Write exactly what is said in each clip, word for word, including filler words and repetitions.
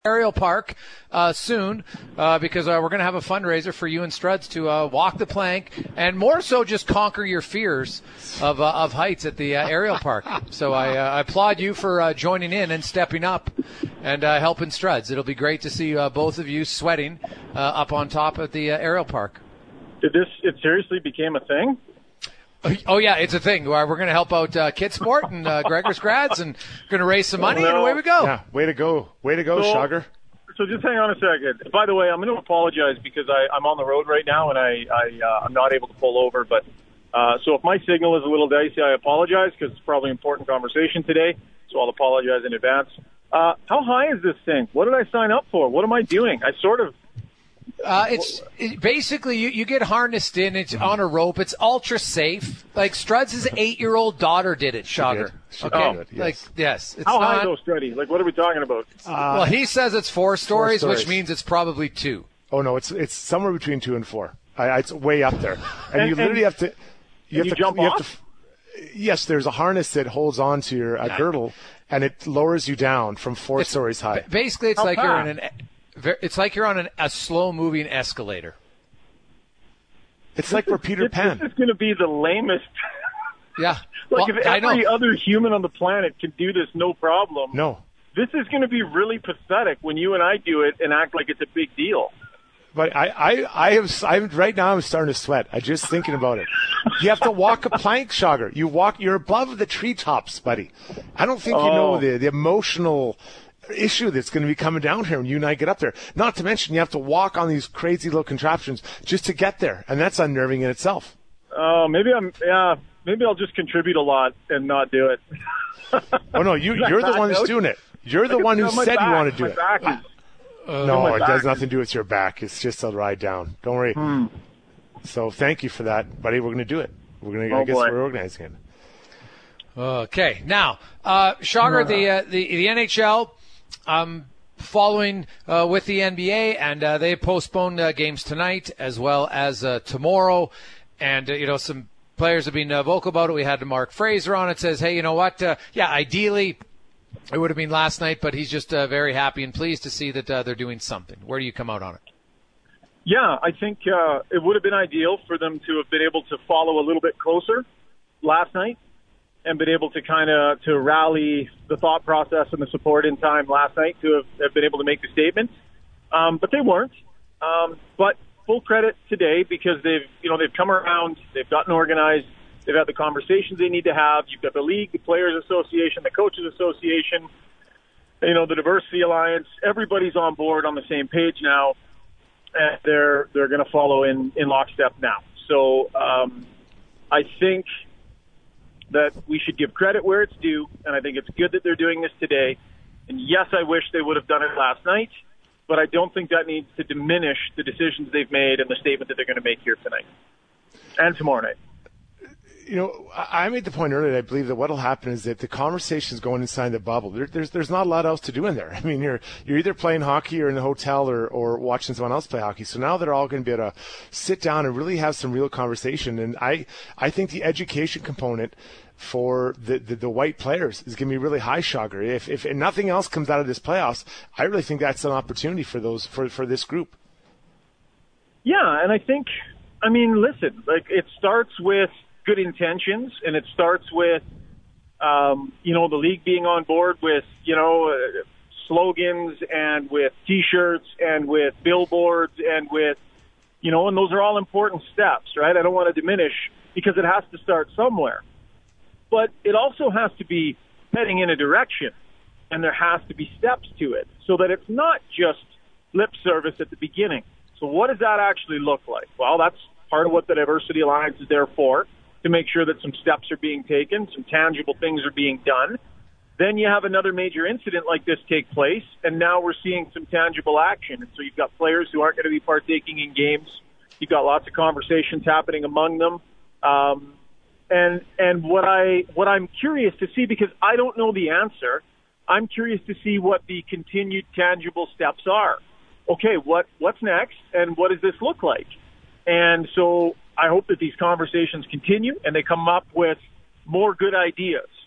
Aerial Park uh, soon uh, because uh, we're going to have a fundraiser for you and Struds to uh, walk the plank and more so just conquer your fears of uh, of heights at the uh, Aerial Park. So I, uh, I applaud you for uh, joining in and stepping up and uh, helping Struds. It'll be great to see uh, both of you sweating uh, up on top of the uh, Aerial Park. Did this, it seriously became a thing? Oh, yeah, it's a thing. We're going to help out uh, Kid Sport and uh, Gregor's Grads and going to raise some money, oh, no. and away we go. Yeah, way to go. Way to go, so, Shogger. So just hang on a second. By the way, I'm going to apologize because I, I'm on the road right now and I, I, uh, I'm not able to pull over. But uh, so if my signal is a little dicey, I apologize because it's probably an important conversation today. So I'll apologize in advance. Uh, how high is this thing? What did I sign up for? What am I doing? I sort of... Uh, it's it, basically you, you get harnessed in. It's on a rope. It's ultra safe. Like Struds' eight-year-old daughter did it, Shogger. She Okay, oh, yes. like yes. It's How not, high though, Struddy? Like, what are we talking about? Uh, well, he says it's four stories, four which stories. means it's probably two. Oh no, it's it's somewhere between two and four. I, it's way up there, and, And- you literally and- have to. You have you to jump you have off? to. Yes, there's a harness that holds on to your uh, girdle, and it lowers you down from four It's- stories high. Ba- Basically, it's How like you're fast? in an. It's like you're on an, a slow-moving escalator. It's like we're Peter This, Pan. this is going to be the lamest. Yeah, Like, well, if I know. every other human on the planet can do this, no problem. No, This is going to be really pathetic when you and I do it and act like it's a big deal. but I, I, I have, I'm right now. I'm starting to sweat. I just thinking about it. You have to walk a plank, Shogger. You walk. You're above the treetops, buddy. I don't think you know Oh. the the emotional issue that's going to be coming down here when you and I get up there. Not to mention you have to walk on these crazy little contraptions just to get there, and that's unnerving in itself. Oh, maybe I'm. Yeah, maybe I'll just contribute a lot and not do it. Oh no, you you're the one that's doing it. You're the one who On my said back, you want to do my it. back is- No, my it back has is- nothing to do with your back. It's just a ride down. Don't worry. Hmm. So thank you for that, buddy. We're going to do it. We're going to. Oh, I guess boy. we're organizing it. Okay, now, uh, Shogger, the, uh, the the N H L, um, following uh, with the N B A, and uh, they postponed uh, games tonight as well as uh, tomorrow, and uh, you know some players have been uh, vocal about it. We had Mark Fraser on. It says, hey, you know what? Uh, yeah, ideally it would have been last night, but he's just uh, very happy and pleased to see that uh, they're doing something. Where do you come out on it? Yeah, I think uh, it would have been ideal for them to have been able to follow a little bit closer last night and been able to kind of to rally the thought process and the support in time last night to have, have been able to make the statement. Um, but they weren't. Um, but full credit today because they've you know they've come around, they've gotten organized, they've had the conversations they need to have. You've got the league, the Players Association, the Coaches Association, you know, the Diversity Alliance. Everybody's on board on the same page now. And they're they're going to follow in, in lockstep now. So um, I think that we should give credit where it's due, and I think it's good that they're doing this today. And yes, I wish they would have done it last night, but I don't think that needs to diminish the decisions they've made and the statement that they're going to make here tonight and tomorrow night. You know, I I made the point earlier. I believe that what will happen is that the conversation's going inside the bubble. There, there's there's not a lot else to do in there. I mean, you're you're either playing hockey or in the hotel or, or watching someone else play hockey. So now they're all going to be able to sit down and really have some real conversation. And I I think the education component for the, the, the white players is going to be really high, Shogger. If if nothing else comes out of this playoffs, I really think that's an opportunity for those for for this group. Yeah, and I think, I mean, listen, like it starts with good intentions, and it starts with, um, you know, the league being on board with, you know, uh, slogans and with T-shirts and with billboards and with, you know, and those are all important steps, right? I don't want to diminish because it has to start somewhere. But it also has to be heading in a direction, and there has to be steps to it so that it's not just lip service at the beginning. So what does that actually look like? Well, that's part of what the Diversity Alliance is there for, to make sure that some steps are being taken, some tangible things are being done. Then you have another major incident like this take place, and now we're seeing some tangible action. And so you've got players who aren't going to be partaking in games. You've got lots of conversations happening among them. Um, and and what, I, what I'm curious to see, because I don't know the answer, I'm curious to see what the continued tangible steps are. Okay, what what's next, and what does this look like? And so I hope that these conversations continue and they come up with more good ideas.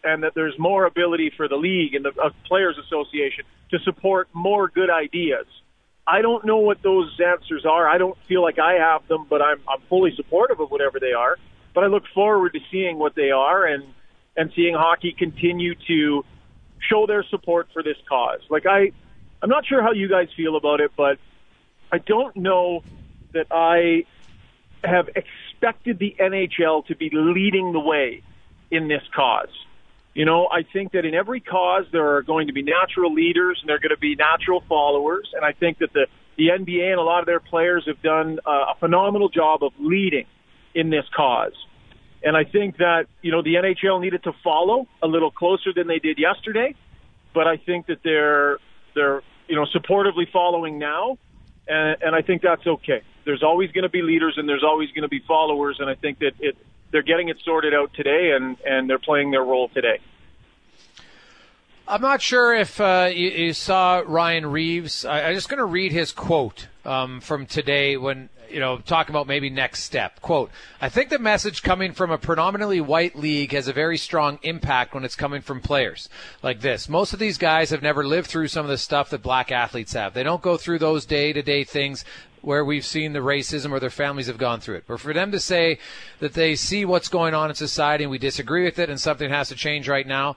and that there's more ability for the league and the uh, Players Association to support more good ideas. I don't know what those answers are. I don't feel like I have them, but I'm, I'm fully supportive of whatever they are. But I look forward to seeing what they are and, and seeing hockey continue to show their support for this cause. Like I, I'm not sure how you guys feel about it, but I don't know that I have expected the N H L to be leading the way in this cause. You know, I think that in every cause there are going to be natural leaders and there are going to be natural followers, and I think that the, the N B A and a lot of their players have done uh, a phenomenal job of leading in this cause. And I think that, you know, the N H L needed to follow a little closer than they did yesterday, but I think that they're, they're you know, supportively following now, and, and I think that's okay. There's always going to be leaders and there's always going to be followers, and I think that it they're getting it sorted out today, and, and they're playing their role today. I'm not sure if uh, you, you saw Ryan Reeves. I, I'm just going to read his quote um, from today when, you know, talking about maybe next step. Quote, I think the message coming from a predominantly white league has a very strong impact when it's coming from players like this. Most of these guys have never lived through some of the stuff that black athletes have. They don't go through those day-to-day things where we've seen the racism or their families have gone through it. But for them to say that they see what's going on in society and we disagree with it and something has to change right now,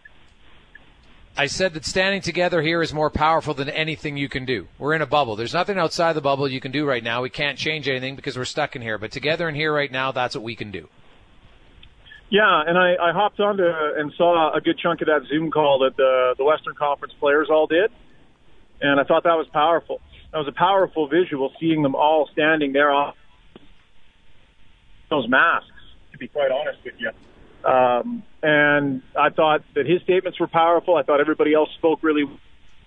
I said that standing together here is more powerful than anything you can do. We're in a bubble. There's nothing outside the bubble you can do right now. We can't change anything because we're stuck in here. But together in here right now, that's what we can do. Yeah, and I, I hopped on to and saw a good chunk of that Zoom call that the, the Western Conference players all did, and I thought that was powerful. That was a powerful visual, seeing them all standing there off those masks, to be quite honest with you. Um, and I thought that his statements were powerful. I thought everybody else spoke really well.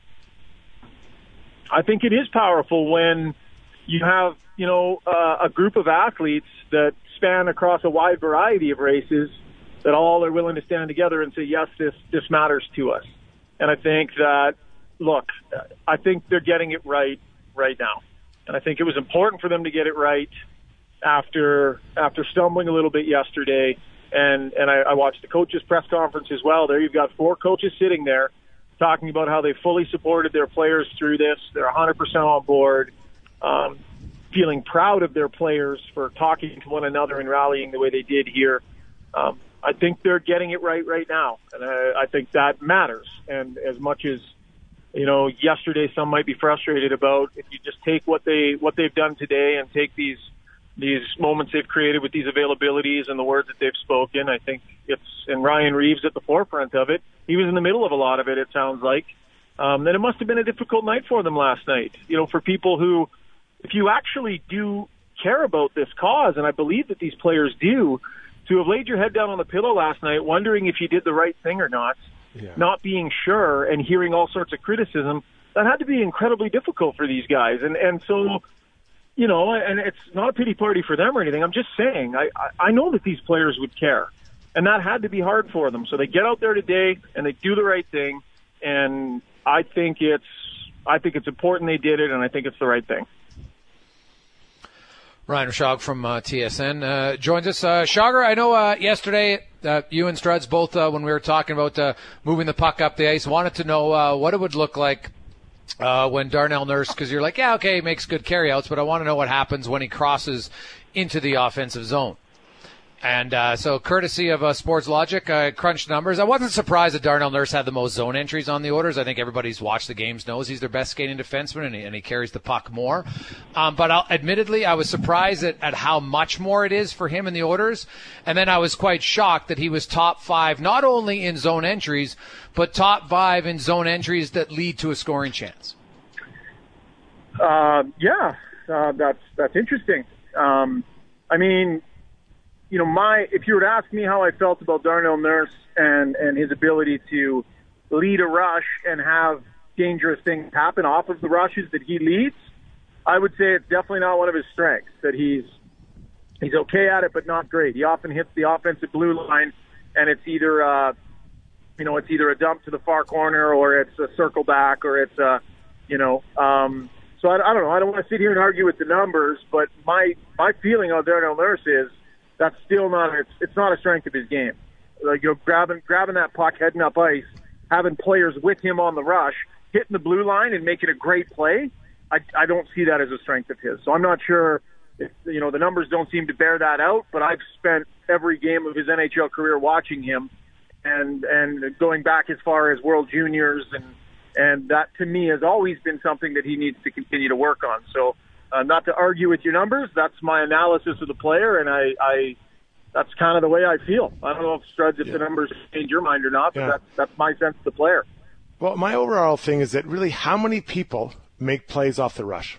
I think it is powerful when you have, you know, uh, a group of athletes that span across a wide variety of races that all are willing to stand together and say, yes, this, this matters to us. And I think that, look, I think they're getting it right right now. And I think it was important for them to get it right after after stumbling a little bit yesterday. And and I, I watched the coaches' press conference as well. There you've got four coaches sitting there talking about how they fully supported their players through this. They're one hundred percent on board, um, feeling proud of their players for talking to one another and rallying the way they did here. Um, I think they're getting it right right now. And I, I think that matters. And as much as, you know, yesterday some might be frustrated about, if you just take what they what they've done today and take these these moments they've created with these availabilities and the words that they've spoken, I think it's, and Ryan Reeves at the forefront of it. He was in the middle of a lot of it, it sounds like. Um, then it must have been a difficult night for them last night. You know, for people who, if you actually do care about this cause, and I believe that these players do, to have laid your head down on the pillow last night, wondering if you did the right thing or not, yeah. not being sure and hearing all sorts of criticism, that had to be incredibly difficult for these guys. And, and so, you know, and it's not a pity party for them or anything. I'm just saying, I, I know that these players would care, and that had to be hard for them. So they get out there today and they do the right thing, and I think it's, I think it's important they did it, and I think it's the right thing. Ryan Rishaug from uh, T S N uh, joins us. Uh, Shagar, I know uh, yesterday uh, you and Struds both, uh, when we were talking about uh, moving the puck up the ice, wanted to know uh, what it would look like Uh, when Darnell Nurse, because you're like, yeah, okay, he makes good carryouts, but I want to know what happens when he crosses into the offensive zone. And uh, so courtesy of uh, Sports Logic, I uh, crunched numbers. I wasn't surprised that Darnell Nurse had the most zone entries on the Oilers. I think everybody who's watched the games knows he's their best skating defenseman, and he, and he carries the puck more. Um, but I'll, admittedly, I was surprised at, at how much more it is for him in the Oilers. And then I was quite shocked that he was top five, not only in zone entries, but top five in zone entries that lead to a scoring chance. Uh, yeah, uh, that's that's interesting. Um, I mean, you know, my if you were to ask me how I felt about Darnell Nurse and, and his ability to lead a rush and have dangerous things happen off of the rushes that he leads, I would say it's definitely not one of his strengths, that he's he's okay at it but not great. He often hits the offensive blue line, and it's either uh, you know, it's either a dump to the far corner or it's a circle back or it's a, you know, um, so I, I don't know. I don't want to sit here and argue with the numbers, but my my feeling on Darnell Nurse is that's still not it's, it's not a strength of his game. like, you know, grabbing grabbing that puck, heading up ice, having players with him on the rush, hitting the blue line and making a great play. I, I don't see that as a strength of his. So I'm not sure if, you know, the numbers don't seem to bear that out, but I've spent every game of his N H L career watching him and and going back as far as World Juniors, and and that to me has always been something that he needs to continue to work on. So uh, not to argue with your numbers, that's my analysis of the player, and I, I that's kind of the way I feel. I don't know if Struds, if yeah. the numbers change your mind or not, but yeah. that's that's my sense of the player. Well, my overall thing is that really how many people make plays off the rush?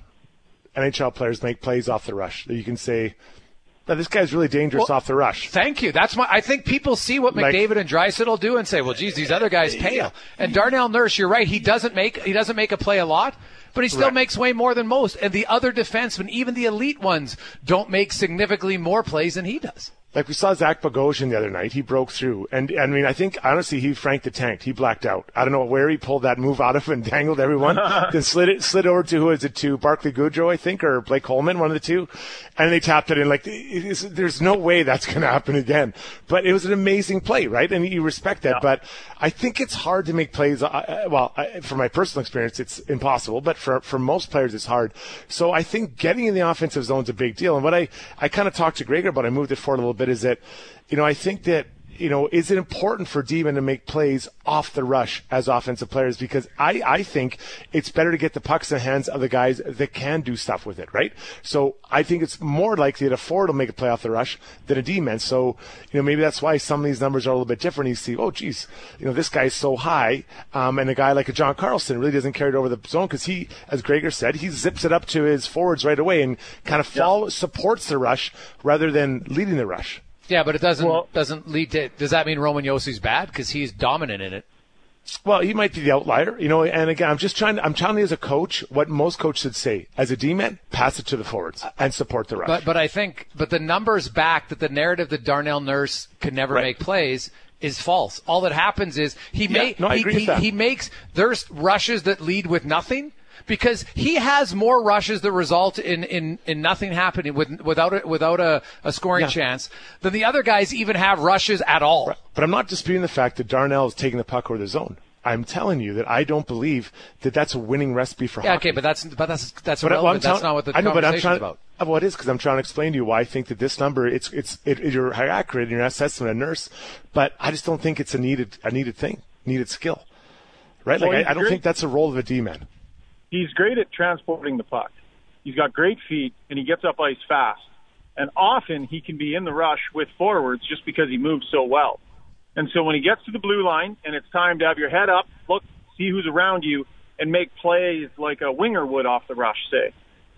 N H L players make plays off the rush that you can say, now, this guy's really dangerous well, off the rush. Thank you. That's my. I think people see what McDavid like, and Draisaitl do and say, "Well, geez, these other guys pale." Yeah. And Darnell Nurse, you're right. He doesn't make he doesn't make a play a lot, but he still right. makes way more than most. And the other defensemen, even the elite ones, don't make significantly more plays than he does. Like we saw Zach Bogosian the other night. He broke through. And, I mean, I think, honestly, he franked the tank. He blacked out. I don't know where he pulled that move out of and dangled everyone. Then slid it, slid over to, who is it, to Barclay Goodrow, I think, or Blake Coleman, one of the two. And they tapped it in. Like, it is, there's no way that's going to happen again. But it was an amazing play, right? And you respect that. Yeah. But I think it's hard to make plays. Uh, well, I, from my personal experience, it's impossible. But for, for most players, it's hard. So I think getting in the offensive zone is a big deal. And what I, I kind of talked to Gregor about, I moved it forward a little bit, is that, you know, I think that, you know, is it important for D-men to make plays off the rush as offensive players? Because I, I think it's better to get the pucks in the hands of the guys that can do stuff with it, right? So I think it's more likely that a forward will make a play off the rush than a D-man. So, you know, maybe that's why some of these numbers are a little bit different. You see, oh, geez, you know, this guy's so high, um, and a guy like a John Carlson really doesn't carry it over the zone because he, as Gregor said, he zips it up to his forwards right away and kind of follow, yeah. supports the rush rather than leading the rush. Yeah, but it doesn't well, doesn't lead to. Does that mean Roman Yossi's bad because he's dominant in it? Well, he might be the outlier, you know. And again, I'm just trying. I'm telling you as a coach what most coaches should say. As a D-man, pass it to the forwards and support the rush. But but I think but the numbers back that the narrative that Darnell Nurse can never right. make plays is false. All that happens is he yeah, may no, I he, agree he, with that. he makes there's rushes that lead with nothing. Because he has more rushes that result in, in, in nothing happening with, without a, without a, a scoring yeah. chance than the other guys even have rushes at all. Right. But I'm not disputing the fact that Darnell is taking the puck over the zone. I'm telling you that I don't believe that that's a winning recipe for yeah, hockey. Okay, but that's but that's that's but, irrelevant. Well, that's not what the I know, conversation but I'm is about. Well, it is because I'm trying to explain to you why I think that this number it's it's it, it, you're accurate in your assessment of Nurse, but I just don't think it's a needed a needed thing, needed skill, right? Like well, I, I don't think that's a role of a D-man. He's great at transporting the puck. He's got great feet, and he gets up ice fast. And often he can be in the rush with forwards just because he moves so well. And so when he gets to the blue line and it's time to have your head up, look, see who's around you, and make plays like a winger would off the rush, say,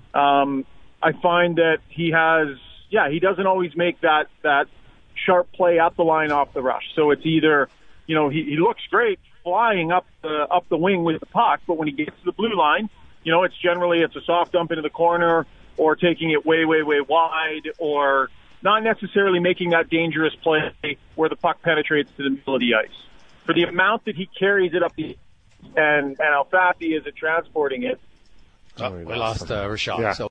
um, I find that he has, yeah, he doesn't always make that, that sharp play at the line off the rush. So it's either, you know, he, he looks great flying up the up the wing with the puck, but when he gets to the blue line, you know, it's generally it's a soft dump into the corner or taking it way, way, way wide, or not necessarily making that dangerous play where the puck penetrates to the middle of the ice. For the amount that he carries it up the and and how fast he is at transporting it. Oh, we lost uh, Rashad. Yeah. So